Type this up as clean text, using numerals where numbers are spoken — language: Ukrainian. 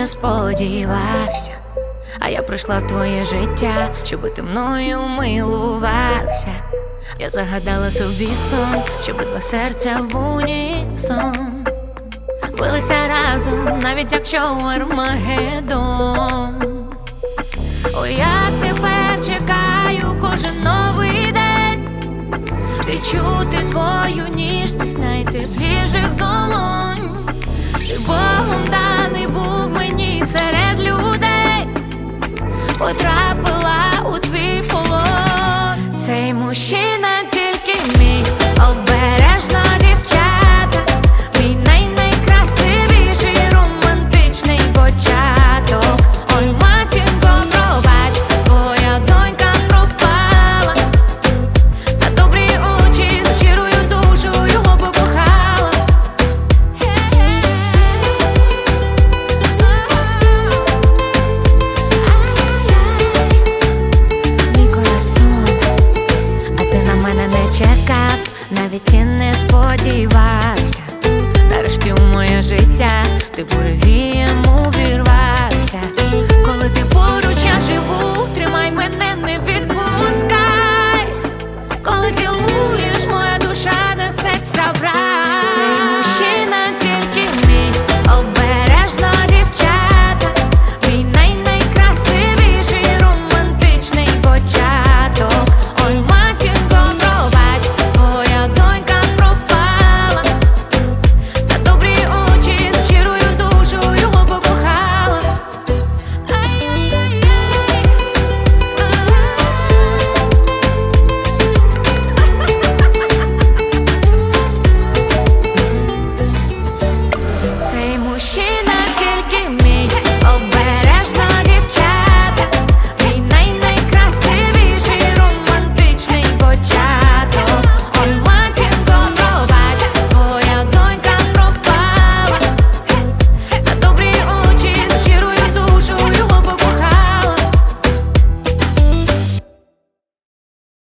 сподівався, а я прийшла в твоє життя, щоби ти мною милувався. Я загадала собі сон, щоби два серця в унісон билися разом, навіть якщо Армагеддон. Ой, як тепер чекаю кожен новий день, відчути твою ніжність найтепліших долонь. Ти Богом даний був мені серед людей, потрапила у твій полон. Цей мужчина тільки мій, обережно, дівчата, мій найкрасивіший романтичний початок. Ой, матінко, пробач, твоя донька пропала, за добрі очі, за щирою душу його покохала. Мій коrazón, а ти на мене не чекав, навіть і не сподівався. Нарешті у моє життя ти повієм у